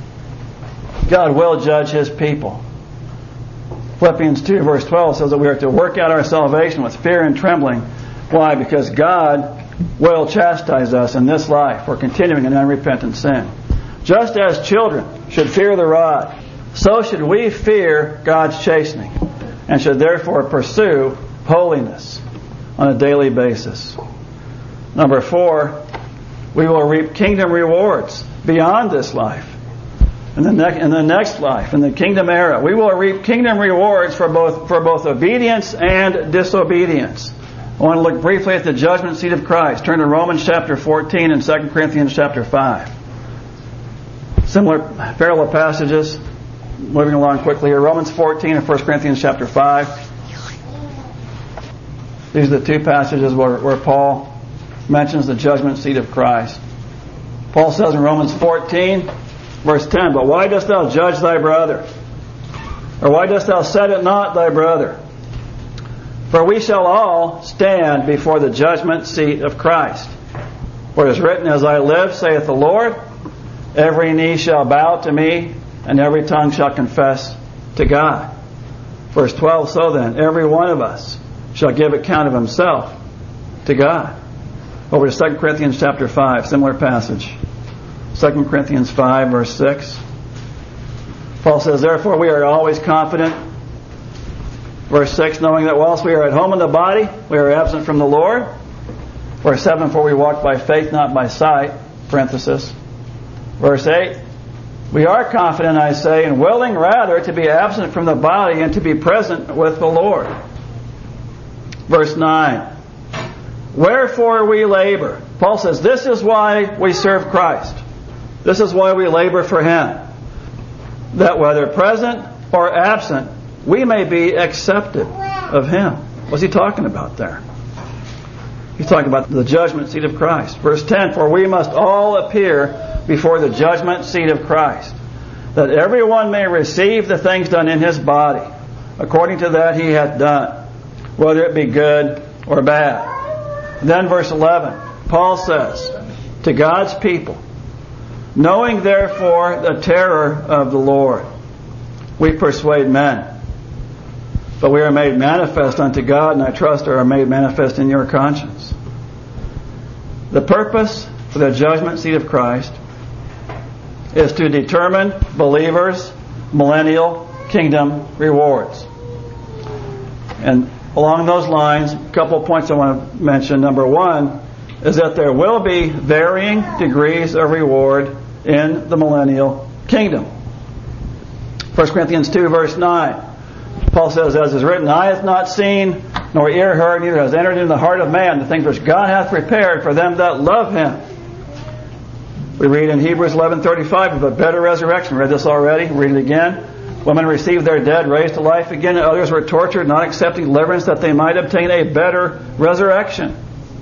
God will judge His people. Philippians two verse twelve says that we are to work out our salvation with fear and trembling. Why? Because God will chastise us in this life for continuing in unrepentant sin. Just as children should fear the rod, so should we fear God's chastening, and should therefore pursue holiness on a daily basis. Number four, we will reap kingdom rewards beyond this life. In the, ne- in the next life, in the kingdom era, we will reap kingdom rewards for both for both obedience and disobedience. I want to look briefly at the judgment seat of Christ. Turn to Romans chapter fourteen and Second Corinthians chapter five. Similar parallel passages. Moving along quickly here. Romans fourteen and First Corinthians chapter five. These are the two passages where, where Paul mentions the judgment seat of Christ. Paul says in Romans fourteen, verse ten, but why dost thou judge thy brother? Or why dost thou set it not thy brother? For we shall all stand before the judgment seat of Christ. For it is written, as I live, saith the Lord, every knee shall bow to me, and every tongue shall confess to God. Verse twelve, so then, every one of us shall give account of himself to God. Over to Second Corinthians chapter five, similar passage. Second Corinthians five, verse six. Paul says, therefore we are always confident Verse six, knowing that whilst we are at home in the body, we are absent from the Lord. Verse seven, for we walk by faith, not by sight. Parenthesis. Verse eight, we are confident, I say, and willing rather to be absent from the body and to be present with the Lord. Verse nine, wherefore we labor. Paul says, this is why we serve Christ. This is why we labor for Him. That whether present or absent, we may be accepted of Him. What's he talking about there? He's talking about the judgment seat of Christ. Verse ten, for we must all appear before the judgment seat of Christ, that everyone may receive the things done in his body, according to that he hath done, whether it be good or bad. Then verse eleven, Paul says to God's people, knowing therefore the terror of the Lord, we persuade men. But we are made manifest unto God, and I trust are made manifest in your conscience. The purpose for the judgment seat of Christ is to determine believers' millennial kingdom rewards. And along those lines, a couple of points I want to mention. Number one is that there will be varying degrees of reward in the millennial kingdom. First Corinthians two, verse nine. Paul says, as is written, eye hath not seen, nor ear heard, neither has entered into the heart of man the things which God hath prepared for them that love Him. We read in Hebrews eleven thirty-five of a better resurrection. We read this already. Read it again. Women received their dead raised to life again, and others were tortured, not accepting deliverance, that they might obtain a better resurrection.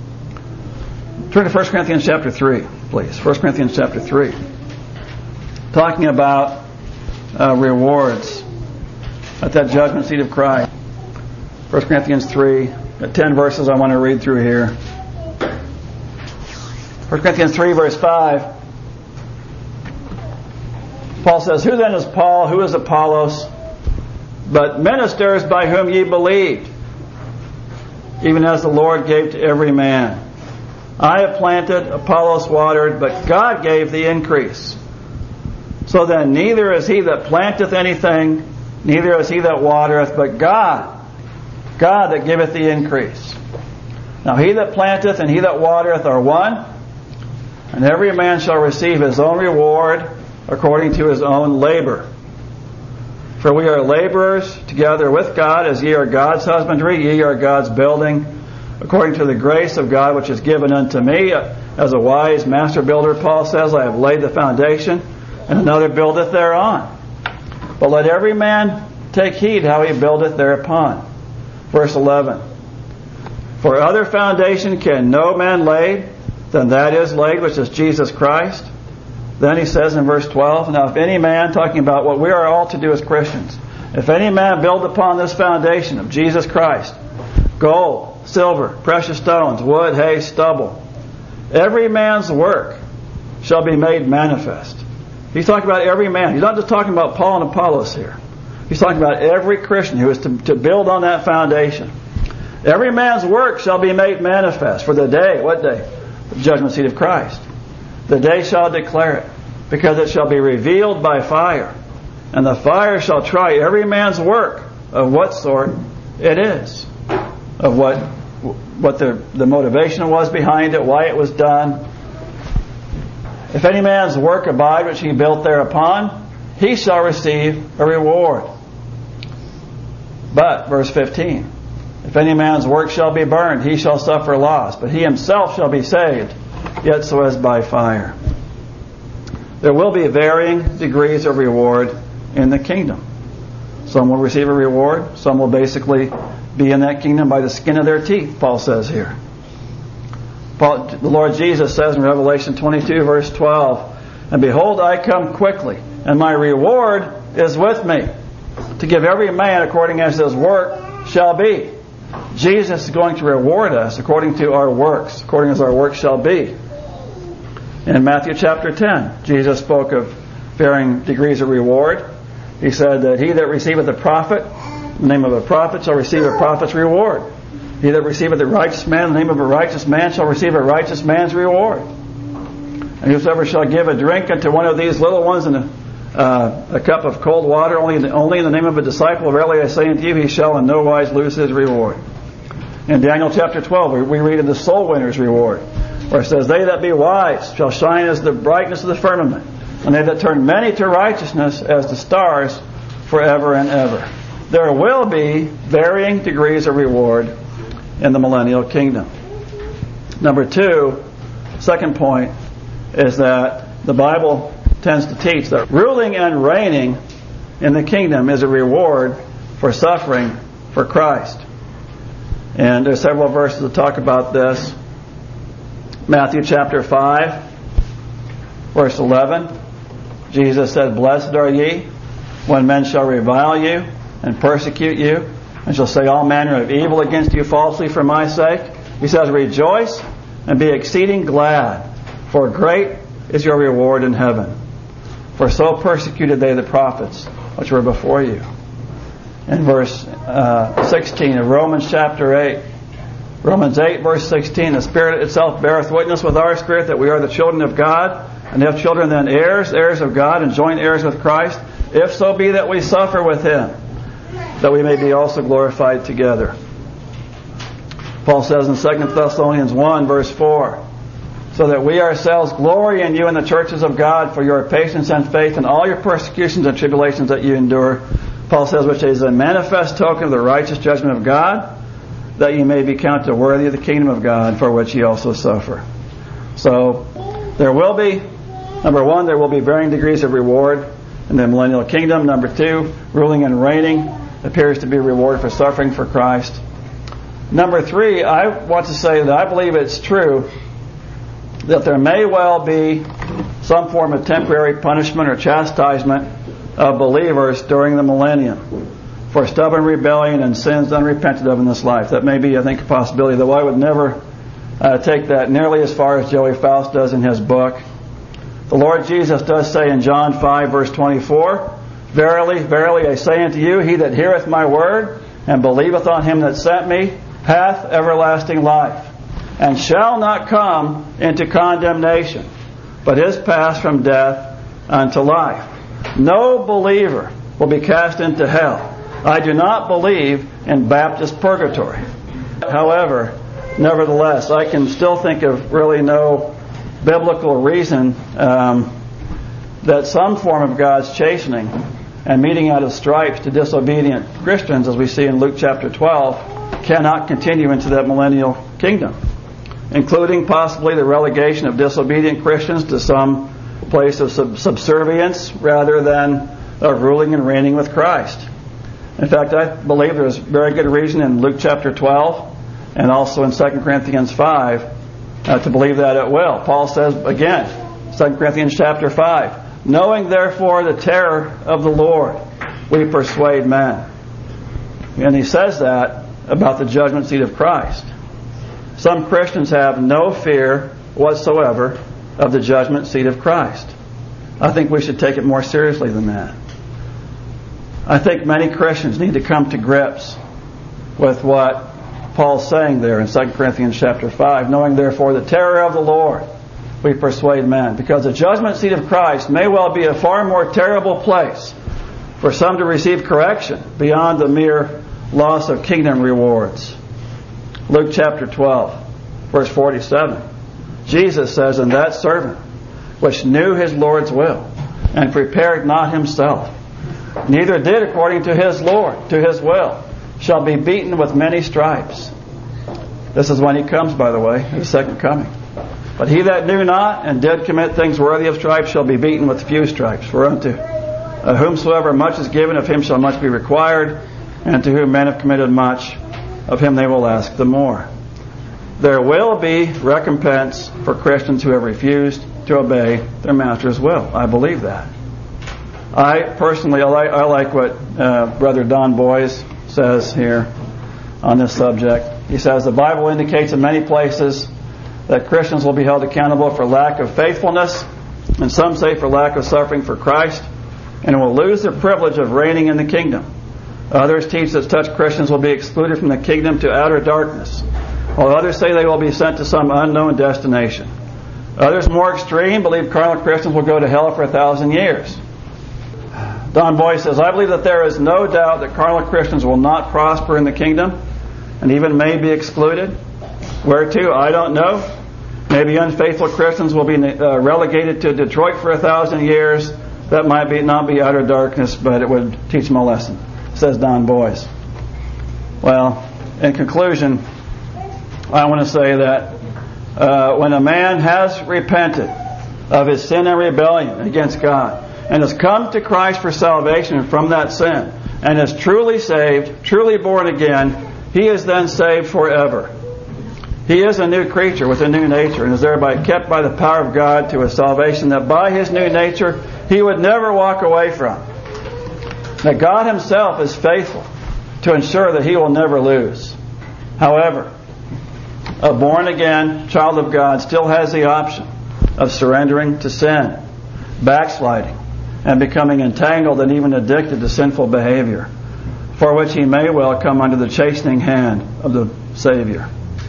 Turn to First Corinthians chapter three, please. First Corinthians chapter three. Talking about uh, rewards at that judgment seat of Christ. First Corinthians three, got ten verses I want to read through here. First Corinthians three, verse five. Paul says, who then is Paul? Who is Apollos? But ministers by whom ye believed, even as the Lord gave to every man. I have planted, Apollos watered, but God gave the increase. So then neither is he that planteth anything, neither is he that watereth, but God, God that giveth the increase. Now he that planteth and he that watereth are one, and every man shall receive his own reward according to his own labor. For we are laborers together with God, as ye are God's husbandry, ye are God's building, according to the grace of God which is given unto me. As a wise master builder, Paul says, I have laid the foundation, and another buildeth thereon. But let every man take heed how he buildeth thereupon. Verse eleven. For other foundation can no man lay than that is laid, which is Jesus Christ. Then he says in verse twelve, now if any man, talking about what we are all to do as Christians, if any man build upon this foundation of Jesus Christ, gold, silver, precious stones, wood, hay, stubble, every man's work shall be made manifest. He's talking about every man. He's not just talking about Paul and Apollos here. He's talking about every Christian who is to, to build on that foundation. Every man's work shall be made manifest for the day. What day? The judgment seat of Christ. The day shall declare it, because it shall be revealed by fire. And the fire shall try every man's work of what sort it is, of what what the, the motivation was behind it, why it was done. If any man's work abide which he built thereupon, he shall receive a reward. But, verse fifteen, if any man's work shall be burned, he shall suffer loss, but he himself shall be saved, yet so as by fire. There will be varying degrees of reward in the kingdom. Some will receive a reward. Some will basically be in that kingdom by the skin of their teeth, Paul says here. Paul, the Lord Jesus says in Revelation twenty-two, verse twelve, and behold, I come quickly, and my reward is with me, to give every man according as his work shall be. Jesus is going to reward us according to our works, according as our works shall be. In Matthew chapter ten, Jesus spoke of varying degrees of reward. He said that he that receiveth a prophet, in the name of a prophet, shall receive a prophet's reward. He that receiveth a righteous man, in the name of a righteous man, shall receive a righteous man's reward. And whosoever shall give a drink unto one of these little ones in the, uh, a cup of cold water only in, the, only in the name of a disciple, verily I say unto you, he shall in no wise lose his reward. In Daniel chapter twelve, we, we read of the soul winner's reward, where it says, they that be wise shall shine as the brightness of the firmament, and they that turn many to righteousness as the stars forever and ever. There will be varying degrees of reward in the millennial kingdom. Number two, second point, is that the Bible tends to teach that ruling and reigning in the kingdom is a reward for suffering for Christ. And there's several verses that talk about this. Matthew chapter five, verse eleven. Jesus said, blessed are ye when men shall revile you and persecute you, and shall say all manner of evil against you falsely for my sake. He says, rejoice and be exceeding glad, for great is your reward in heaven. For so persecuted they the prophets which were before you. In verse uh, sixteen of Romans chapter eight, Romans eight verse sixteen, the Spirit itself beareth witness with our spirit that we are the children of God, and if children then heirs, heirs of God, and joint heirs with Christ, if so be that we suffer with Him, that we may be also glorified together. Paul says in Second Thessalonians one verse four, so that we ourselves glory in you in the churches of God for your patience and faith in all your persecutions and tribulations that you endure. Paul says, which is a manifest token of the righteous judgment of God, that you may be counted worthy of the kingdom of God, for which ye also suffer. So, there will be, number one, there will be varying degrees of reward in the millennial kingdom. Number two, ruling and reigning appears to be reward for suffering for Christ. Number three, I want to say that I believe it's true that there may well be some form of temporary punishment or chastisement of believers during the millennium for stubborn rebellion and sins unrepented of in this life. That may be, I think, a possibility, though I would never uh, take that nearly as far as Joey Faust does in his book. The Lord Jesus does say in John five, verse twenty-four, verily, verily, I say unto you, he that heareth my word and believeth on him that sent me hath everlasting life, and shall not come into condemnation, but is passed from death unto life. No believer will be cast into hell. I do not believe in Baptist purgatory. However, nevertheless, I can still think of really no biblical reason um, that some form of God's chastening and meting out of stripes to disobedient Christians, as we see in Luke chapter twelve, cannot continue into that millennial kingdom, including possibly the relegation of disobedient Christians to some place of sub- subservience rather than of ruling and reigning with Christ. In fact, I believe there's very good reason in Luke chapter twelve and also in Second Corinthians five uh, to believe that it will. Paul says again, Second Corinthians chapter five, knowing therefore the terror of the Lord, we persuade men. And he says that about the judgment seat of Christ. Some Christians have no fear whatsoever of the judgment seat of Christ. I think we should take it more seriously than that. I think many Christians need to come to grips with what Paul's saying there in Second Corinthians chapter five, knowing therefore the terror of the Lord, we persuade men. Because the judgment seat of Christ may well be a far more terrible place for some to receive correction beyond the mere loss of kingdom rewards. Luke chapter twelve, verse forty-seven. Jesus says, and that servant which knew his Lord's will and prepared not himself, neither did according to his Lord, to his will, shall be beaten with many stripes. This is when he comes, by the way, his second coming. But he that knew not and did commit things worthy of stripes shall be beaten with few stripes. For unto uh, whomsoever much is given, of him shall much be required, and to whom men have committed much, of him they will ask the more. There will be recompense for Christians who have refused to obey their master's will. I believe that. I personally, I like, I like what uh, Brother Don Boys says here on this subject. He says, the Bible indicates in many places that Christians will be held accountable for lack of faithfulness, and some say for lack of suffering for Christ, and will lose their privilege of reigning in the kingdom. Others teach that such Christians will be excluded from the kingdom to outer darkness, while others say they will be sent to some unknown destination. Others, more extreme, believe carnal Christians will go to hell for a thousand years. Don Boyce says, I believe that there is no doubt that carnal Christians will not prosper in the kingdom and even may be excluded. Where to? I don't know. Maybe unfaithful Christians will be uh, relegated to Detroit for a thousand years. That might be not be utter darkness, but it would teach them a lesson, says Don Boyce. Well, in conclusion, I want to say that uh, when a man has repented of his sin and rebellion against God and has come to Christ for salvation from that sin and is truly saved, truly born again, he is then saved forever. He is a new creature with a new nature and is thereby kept by the power of God to a salvation that by his new nature he would never walk away from. That God himself is faithful to ensure that he will never lose. However, a born-again child of God still has the option of surrendering to sin, backsliding, and becoming entangled and even addicted to sinful behavior, for which he may well come under the chastening hand of the Savior.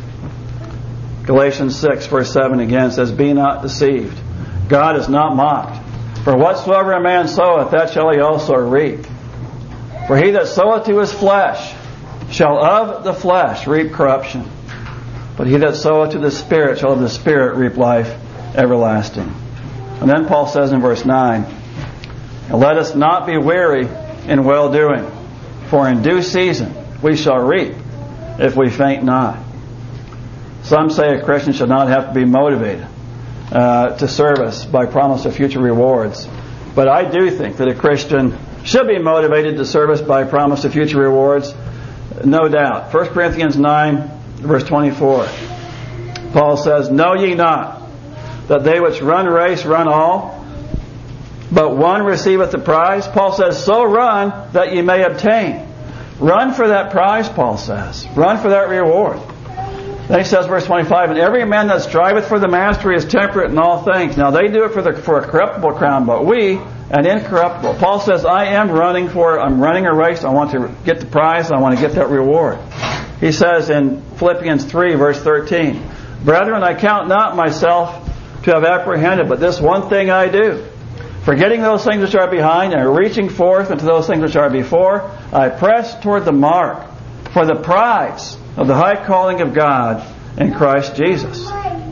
Galatians six, verse seven again says, Be not deceived. God is not mocked. For whatsoever a man soweth, that shall he also reap. For he that soweth to his flesh shall of the flesh reap corruption. But he that soweth to the Spirit shall of the Spirit reap life everlasting. And then Paul says in verse nine, Let us not be weary in well-doing, for in due season we shall reap, if we faint not. Some say a Christian should not have to be motivated uh, to service by promise of future rewards. But I do think that a Christian should be motivated to service by promise of future rewards, no doubt. First Corinthians nine, verse twenty-four. Paul says, Know ye not that they which run race run all, but one receiveth the prize? Paul says, So run that ye may obtain. Run for that prize, Paul says. Run for that reward. Then he says, verse twenty-five, And every man that striveth for the mastery is temperate in all things. Now they do it for the for a corruptible crown, but we an incorruptible. Paul says, I am running for, I'm running a race. I want to get the prize. I want to get that reward. He says in Philippians three, verse thirteen, Brethren, I count not myself to have apprehended, but this one thing I do. Forgetting those things which are behind and reaching forth into those things which are before, I press toward the mark for the prize of the high calling of God in Christ Jesus.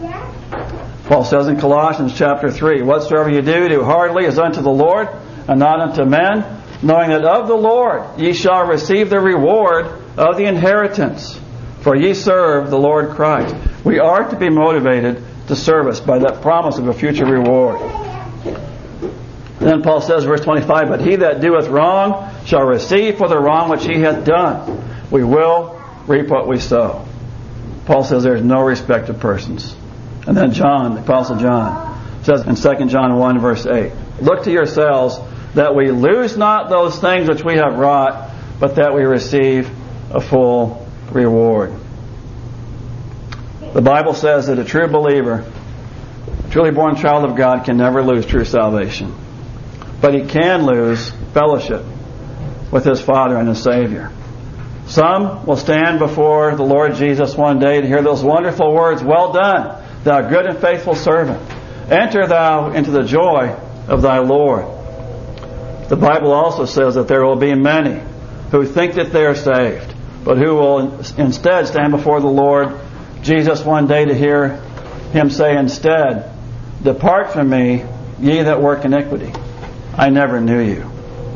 Paul says in Colossians chapter three, Whatsoever you do, do heartily as unto the Lord, and not unto men, knowing that of the Lord ye shall receive the reward of the inheritance, for ye serve the Lord Christ. We are to be motivated to service by that promise of a future reward. Then Paul says, verse twenty-five, But he that doeth wrong shall receive for the wrong which he hath done. We will reap what we sow. Paul says there is no respect of persons. And then John, the Apostle John, says in Second John one, verse eight, Look to yourselves that we lose not those things which we have wrought, but that we receive a full reward. The Bible says that a true believer, a truly born child of God, can never lose true salvation. But he can lose fellowship with his Father and his Savior. Some will stand before the Lord Jesus one day to hear those wonderful words, Well done, thou good and faithful servant. Enter thou into the joy of thy Lord. The Bible also says that there will be many who think that they are saved, but who will instead stand before the Lord Jesus one day to hear him say instead, Depart from me, ye that work iniquity. I never knew you.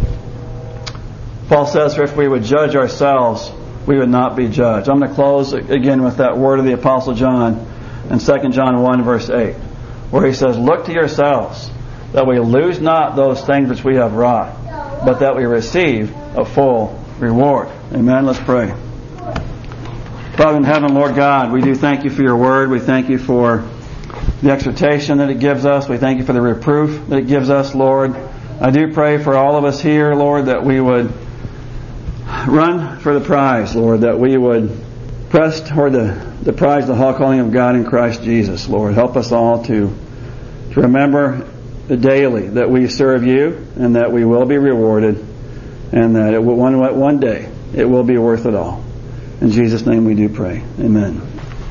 Paul says, for if we would judge ourselves, we would not be judged. I'm going to close again with that word of the Apostle John in Second John one, verse eight, where he says, Look to yourselves, that we lose not those things which we have wrought, but that we receive a full reward. Amen. Let's pray. Father in heaven, Lord God, we do thank you for your word. We thank you for the exhortation that it gives us. We thank you for the reproof that it gives us, Lord. I do pray for all of us here, Lord, that we would run for the prize, Lord, that we would press toward the, the prize, the high calling of God in Christ Jesus, Lord. Help us all to, to remember daily that we serve you and that we will be rewarded and that it will, one, one day it will be worth it all. In Jesus' name we do pray. Amen.